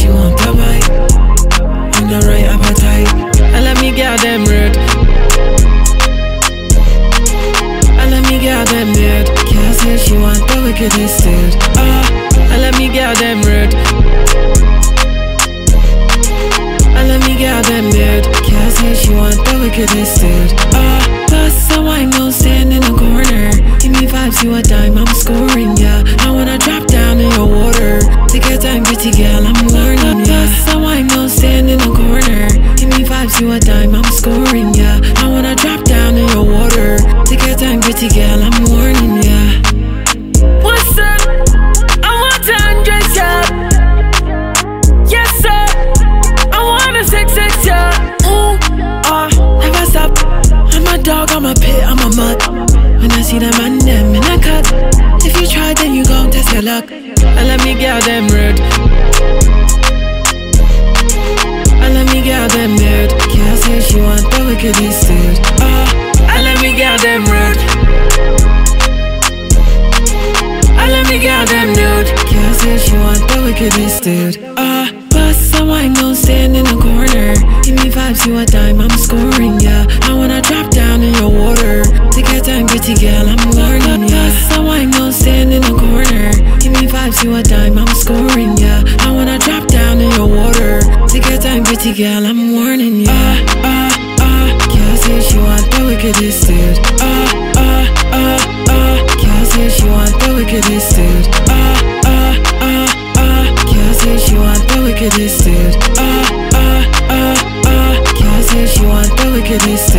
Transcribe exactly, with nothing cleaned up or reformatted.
want the bite, and the right appetite. And let me get them rude, and let me get them nude. Can't say she want the wickedest dude. Ah, and let me get them rude, and let me get them nude. Can't say she want the wickedest dude. Ah, plus so I know stand in the corner. Give me vibes, you a dime, I'm scoring, yeah. I wanna drop down in your water. Take your time, pretty girl, I'm learning, yeah. Plus so I know stand in the corner. Give me vibes, you a dime, I'm scoring, yeah. I wanna drop down in your water. Take your time, pretty girl, I'm warning, yeah. What's up? I want to undress ya. Yes sir, I wanna sex sex ya. Ooh, ah, never stop. I'm a dog, I'm a pit, I'm a mutt. When I see them and them in a cut. If you try then you gon' test your luck. And let me get them rude, and let me get them nude. Can't say she want the wickedest dude. Ah, and let me get them rude, and let me get them nude. Can't say she want the wickedest dude. Ah, but someone gon' stand in the corner. Give me vibes, you a dime, I'm scoring, yeah. I wanna drop down in your water. Take your time, pretty girl, I'm learning, yeah. Someone gon' stand in the corner. Give me vibes, you a dime, I'm scoring, yeah. I wanna drop down in your water. Take your time, pretty girl, I'm warning, yeah. Ah, ah, ah. Can't say she want the wickedest dude. Ah, ah, ah, ah. Can't say she want the wickedest dude. Ah, ah, ah, ah. Can't say she want the wickedest dude. Ah, ah, ah, ah. Can't say she want the wickedest